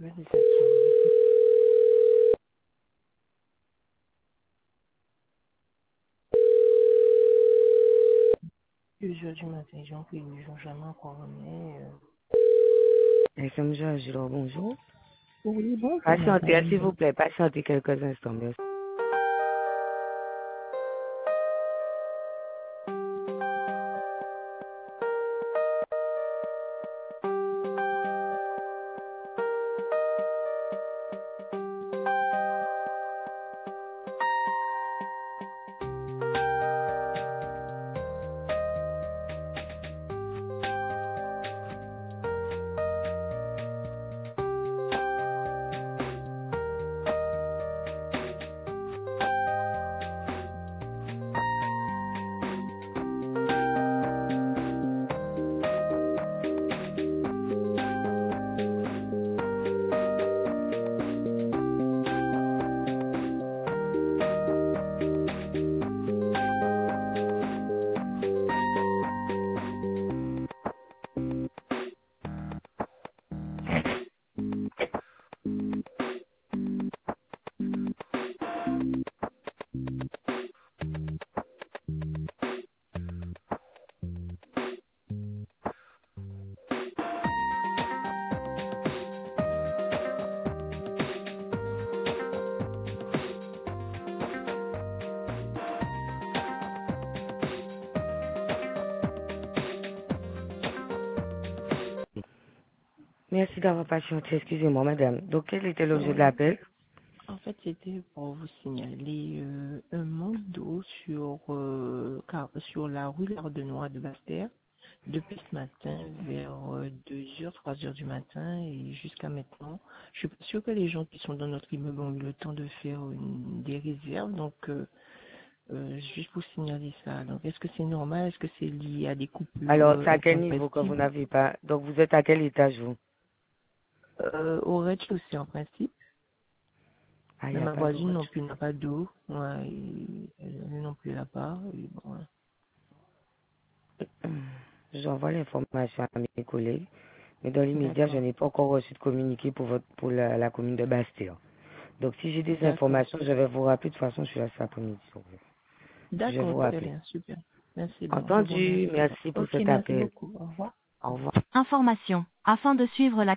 2 heures du matin, j'en prie, j'en jamais encore remis. FM Joachim, bonjour. Oui, bonjour, Patientez, madame. s'il vous plaît, patientez quelques instants, merci. Merci d'avoir patienté, excusez-moi, madame. Donc, quel était l'objet de Oui. l'appel? En fait, c'était pour vous signaler un manque d'eau sur la rue Lardenois de Basse-Terre depuis ce matin vers 2 heures, 3 heures du matin et jusqu'à maintenant. Je suis pas sûre que les gens qui sont dans notre immeuble ont eu le temps de faire des réserves, donc juste pour signaler ça. Donc, est-ce que c'est normal? Est-ce que c'est lié à des coupures Alors, c'est à quel niveau que vous intempestives? n'avez pas? Donc, vous êtes à quel étage, vous? Au rez-de-chaussée en principe. Ah, il Mais n'y a ma pas d'eau. voisine non plus n'a pas d'eau. Ouais, et elle non plus l'a pas. Et bon, ouais. J'envoie l'information à mes collègues, mais dans l'immédiat, je D'accord. n'ai pas encore reçu de communiqué pour la commune de Bastia. Donc, si j'ai des D'accord. informations, je vais vous rappeler. De toute façon, je suis là cet après-midi. Je vais D'accord, vous très rappeler. bien, super. Merci bien, je vous Entendu. remercie. Merci pour Ok, cet merci appel. beaucoup. Au revoir. Au revoir. Information. Afin de suivre la